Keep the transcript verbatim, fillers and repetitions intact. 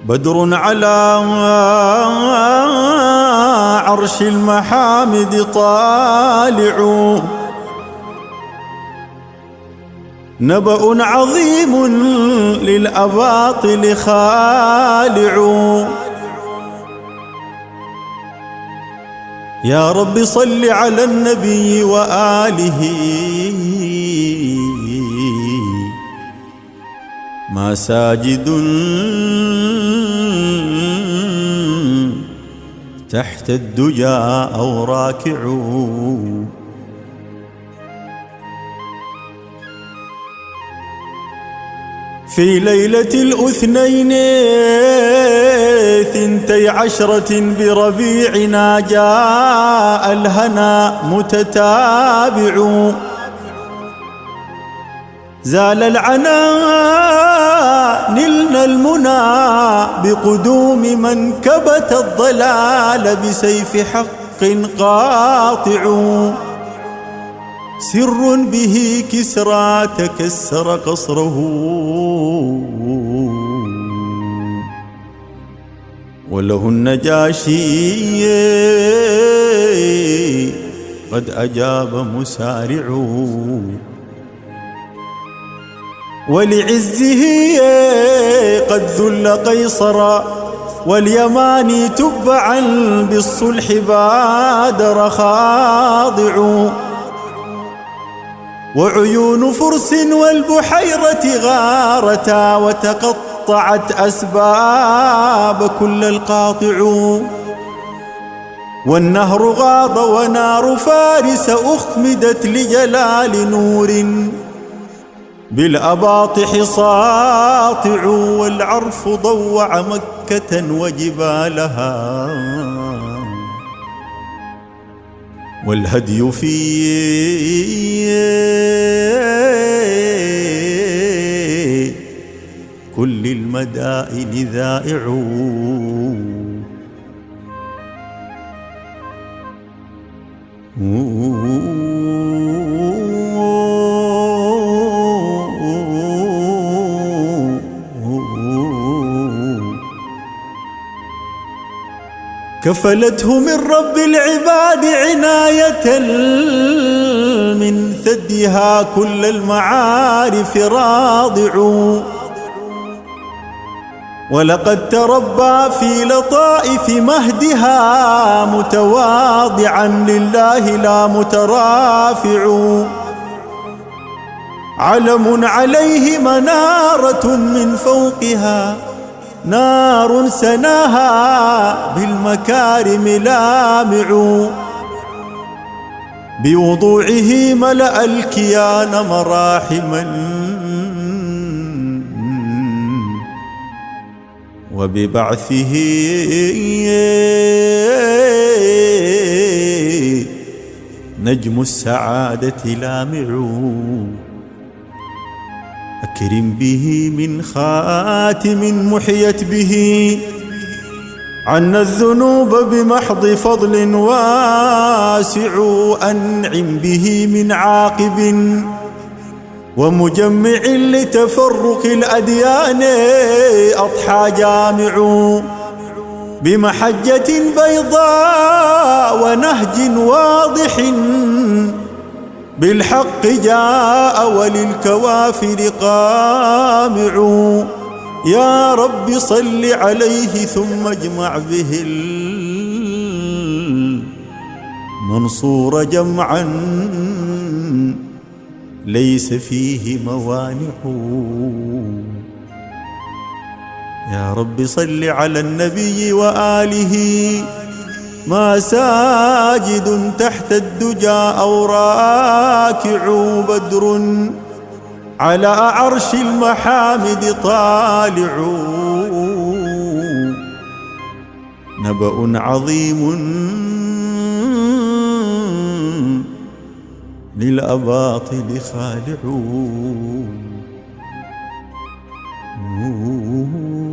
بدر على عرش المحامد طالع، نبأ عظيم للأباطل خالع. يا رب صل على النبي وآله، ما ساجد تحت الدجى أو راكع. في ليلة الأثنين ثنتي عشرة بربيعنا جاء الهنا متتابع، زال العنا نلنا المنى بقدوم من كبت الضلال بسيف حق قاطع. سر به كسرى تكسر قصره، وله النجاشي قد أجاب مسارع. ولعزه قد ذل قيصر، واليماني تبعا بالصلح بادر خاضع. وعيون فرس والبحيرة غارتا، وتقطعت أسباب كل القاطع. والنهر غاض ونار فارس أخمدت لجلال نور، بالأباطح ساطع. والعرف ضوع مكة وجبالها، والهدي في كل المدائن ذائع. كفلته من رب العباد عناية، من ثديها كل المعارف راضع. ولقد تربى في لطائف مهدها متواضعا لله لا مترافع. علم عليه منارة من فوقها، نار سناها بالمكارم لامع. بوضوعه ملأ الكيان مراحما، وببعثه نجم السعادة لامع. أكرم به من خاتم محيت به عنا الذنوب بمحض فضل واسع. أنعم به من عاقب ومجمع لتفرق الأديان أضحى جامع. بمحجة بيضاء ونهج واضح، بالحق جاء وللكوافر قامع. يا رب صل عليه ثم اجمع به المنصور جمعا ليس فيه موانع. يا رب صل على النبي وآله، ما ساجد تحت الدجى أو راكع. بدر على عرش المحامد طالع، نبأ عظيم للأباطل خالع.